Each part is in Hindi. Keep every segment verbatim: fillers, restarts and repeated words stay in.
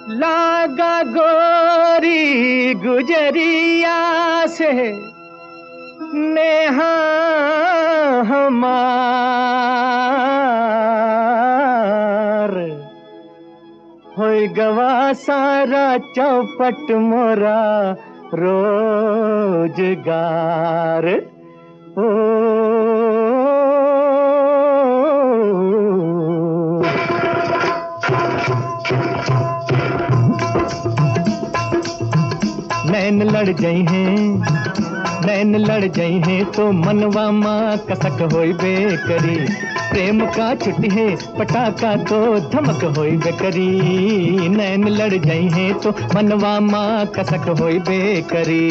लागा गोरी गुजरिया से नेहा हमार होई गवा सारा चौपट मोरा रोजगार। ओ नैन लड़ गई हैं नैन लड़ गई हैं तो मनवा माँ कसक होई बेकरी। प्रेम का छुट्टी है पटाखा तो धमक होई बेकरी। नैन लड़ गई हैं तो मनवा माँ कसक होई बेकरी।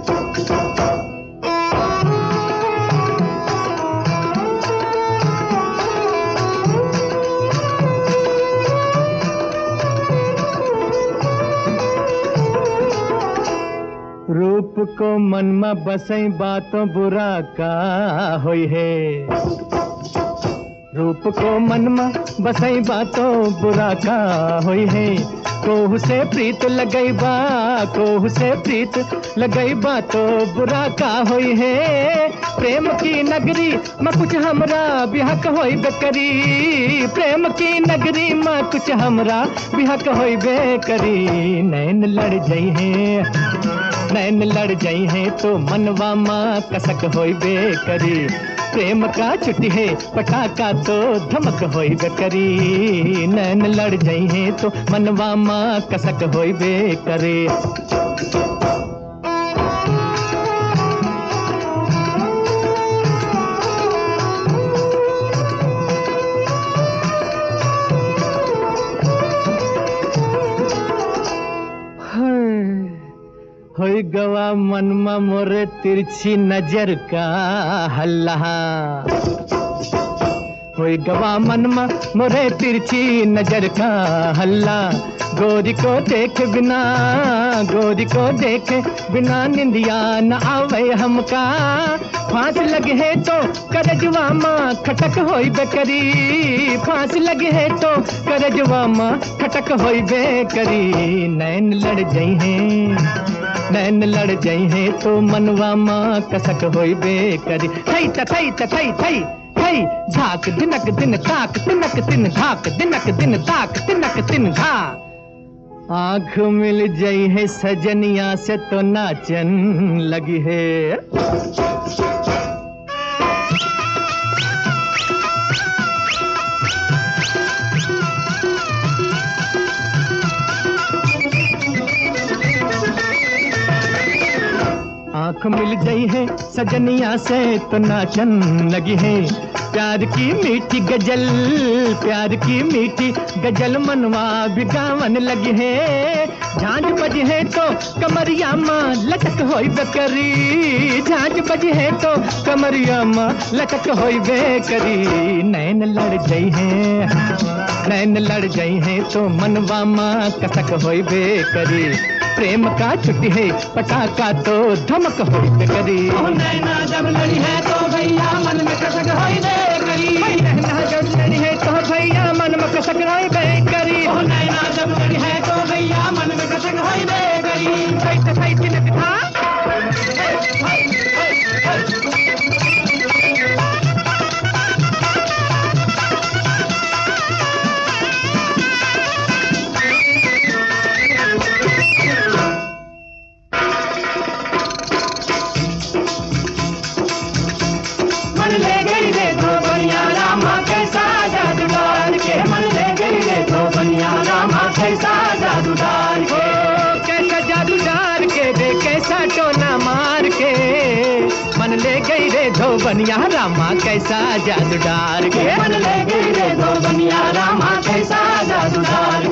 रूप को मन में बसई बातों बुरा का होई है। रूप को मन में बसई बातों बुरा का होई है। कोहू से प्रीत लगई बा कोहू से प्रीत लगई बा तो बुरा का होई है। प्रेम की नगरी में कुछ हमरा बिहक होई बेकरी। प्रेम की नगरी में कुछ हमरा बिहक होई बेकरी। नैन लड़ गई हैं नैन लड़ गई हैं तो मनवा माँ कसक होई बेकरी। प्रेम का छुट्टी है पटाखा तो धमक होई बेकरी। नैन लड़ गई हैं तो मनवा माँ कसक होई बेकरी। होई गवा मनमा मोरे तिरछी नजर का हल्ला। होई गवा मनमा मोरे तिरछी नजर का हल्ला। गोरी को देख बिना गोरी को देख बिना निंदिया न आवे हमका। फांस लगे है तो करजवा माँ खटक होई बेकरी। फांस लगे है तो करजवा माँ खटक होई बेकरी। नैन लड़ गई हैं नैन लड़ गई हैं तो मनवा माँ कसक होई बेकरी। थई त थई त थई थई थई झाक दिनक दिन ताक तिनक तिन झाक दिनक दिन ताक तिनक तिन घा। आँख मिल जाई है सजनिया से तो नाचन लगी है। आँख मिल गई है सजनिया से तो नाचन लगी है। प्यार की मीठी गजल प्यार की मीठी गजल मनवा भी गावन लगी है। झांझ बजी है तो कमरिया माँ लटक होई बेकरी। झांझ बजी है तो कमरिया माँ लटक होई बेकरी। नैन लड़ गई हैं नैन लड़ गई हैं तो मनवा माँ कसक होई बेकरी। प्रेम का छुट्टी है पटाखा तो धमक होई बेकरी। नैना जब लड़ी है तो भैया मन में कसक होई बेकरी। नैना जब लड़ी है तो भैया मन में कसक होई बेकरी। नैना जब लड़ी है तो भैया मन में कसक होई बेकरी। सैत सैत था मन ले गई रे धोबनिया रामा कैसा जादू डाल के। मन ले गई रे धोबनिया रामा कैसा जादू डाल के। कैसा जादू डाल के रे कैसा टोना मार के। मन ले गई रे धोबनिया रामा कैसा जादू डाल के। मन ले गई रे धोबनिया रामा कैसा जादू डाल